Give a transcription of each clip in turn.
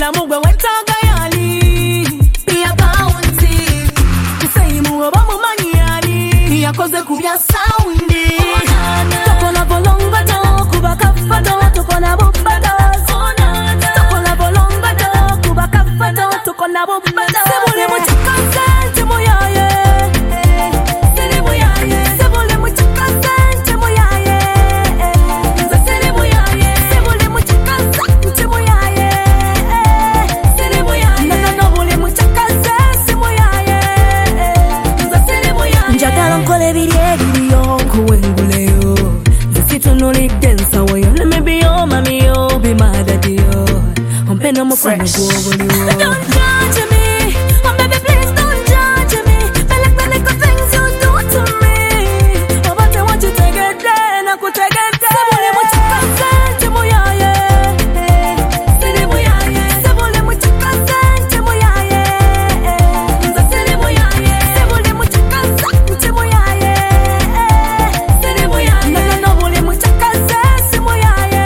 obulamu gwe wetaaga yali pia bounty kuseyimu oba mumanyi yali yakoze ku bya soundi tokola bolonga to kuba kafato tokola bubado tokola bolonga to kuba kafato tokola bubado sebule mu chikaze moyaye sebule mu chikaze moyaye sebule mu chikaze moyaye no bule mu chikaze moyaye njagala nkole biriyo kuwenguleyo zitunulidde nsawoyo nemibiyo mamiyo bimadadiyo ompena mukono gwobuliwo. Don't judge me, oh baby please don't judge me. I like the little things you do to me. Oh but I want you to get there, na kutegete. Sebule mu chikaze moyaye, sebule mu chikaze moyaye, sebule mu chikaze moyaye, no bule mu chikaze moyaye,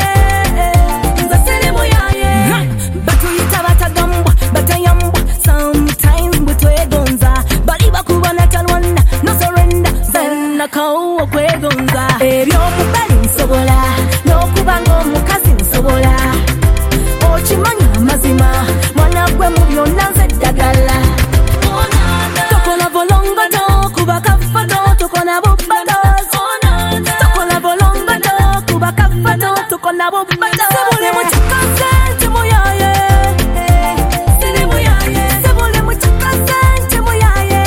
batuyita batagambwa batayambwa sometimes butwegonza bali bakubona talwana no surrender zenna kawo okwegonza ebyokubali nsobola n'okubanga omukazi nsobola okimanya amazima mwana gwe mu byonna nze ddagala tokola bolongoto kuba kafato tokola bubado tokola bolongoto kuba kafato tokola bubado sebule mu chikaze moyaye sebule mu chikaze moyaye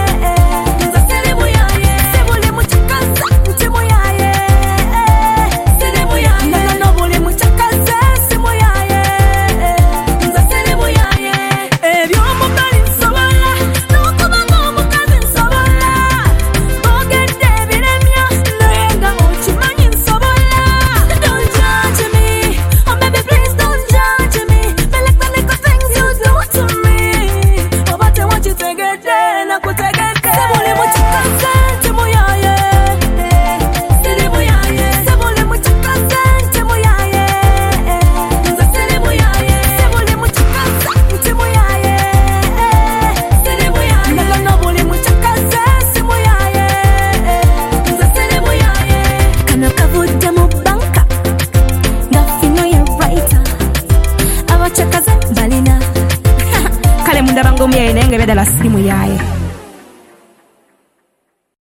sebule mu chikaze moyaye no bule mu chikaze moyaye ebyomubali nsobola n'okubanga omukazi nsobola ogedde ebiremya naye nga okimanyi nsobola. Don't judge me, oh baby please don't judge me. I like the little things you do to me. Oh but I want you to get there, na kutegete. Sebule mu chikaze moyaye, sebule mu chikaze moyaye, sebule mu chikaze moyaye, no bule mu chikaze moyaye. Kano kavudde mu banka nga fino ya writer abachakaze balina kale mundaba ng'omuyaye naye nga ebyadala sirimu yaye.